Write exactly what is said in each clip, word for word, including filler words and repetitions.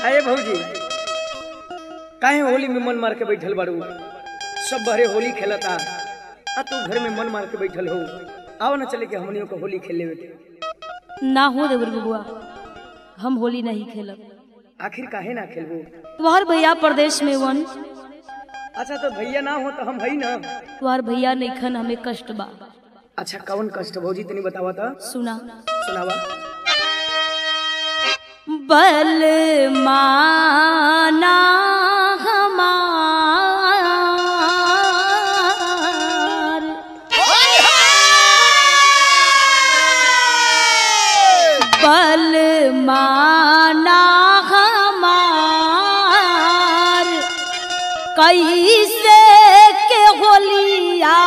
अरे भौजी काहे होली में मन मार के बैठल बारू? सब बहरे होली खेलता आ तू घर में मन मार के बैठल हो। आओ ना चले के हमनियों को होली खेल लेवे के। ना हो देवर बुआ, हम होली नहीं खेलब। आखिर काहे ना खेलबो? तुम्हार भैया प्रदेश में वन। अच्छा तो भैया ना हो तो हम हई ना। तुम्हार भैया नइखन, हमें कष्ट बा। अच्छा कौन कष्ट भौजी तनी बतावा था। सुना सुनावा। बल माना हमार बल माना हमार कैसे के होलिया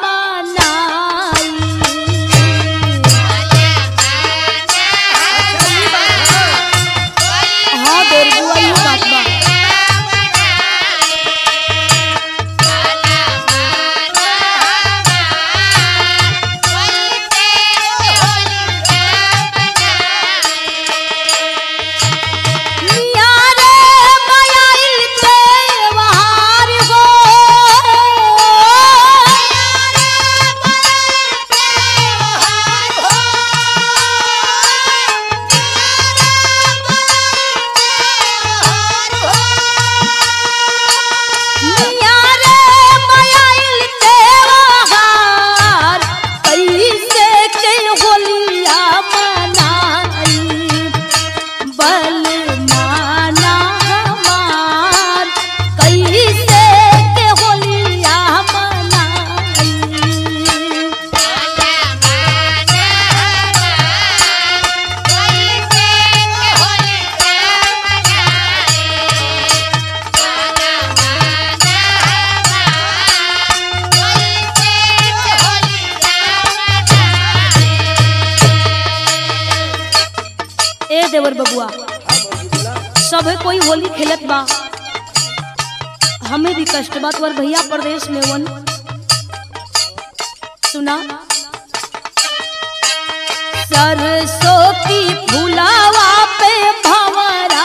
देवर बबुआ, सब कोई होली खेलत बा, हमें भी कष्ट बा। तुम्हार भैया प्रदेश में वन। सुना सरसों की फुलावा पे भंवरा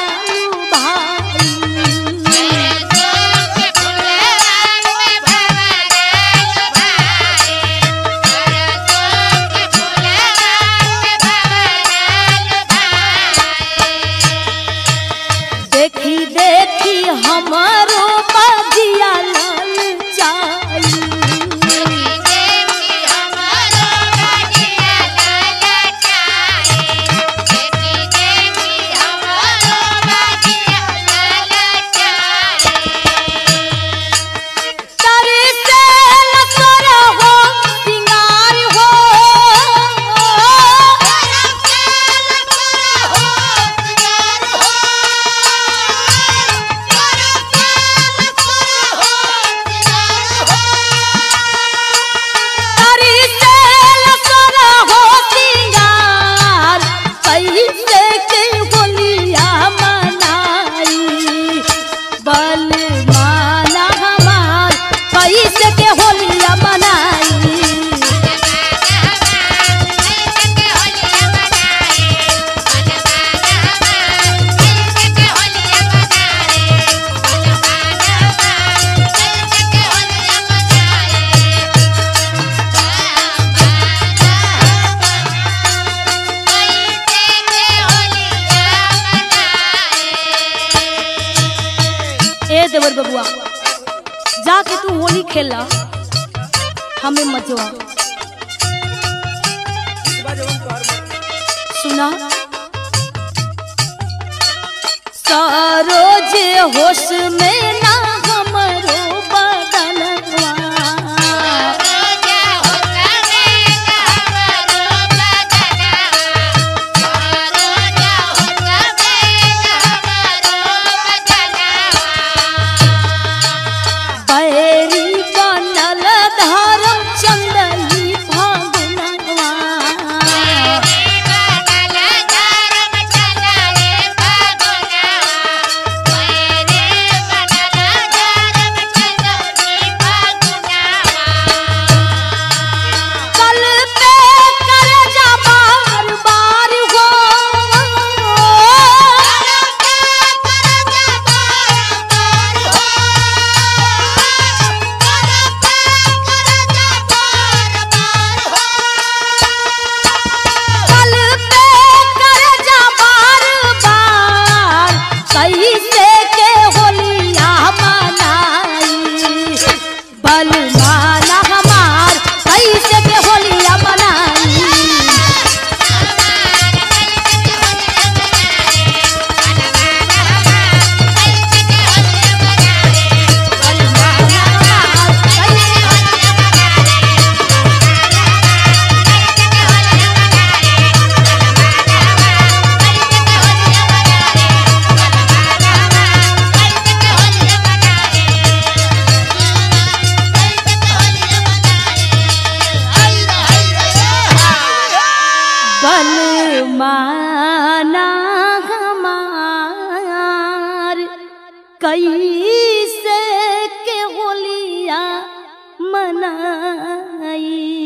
देखी देखी हमारो बजिया लाल चाई देवर बबुआ, जाके तू होली खेला, हमें मजवा। सुना सरोज होश में ना हमरो बदनवा माना हमार कैसे के होलिया मनाई।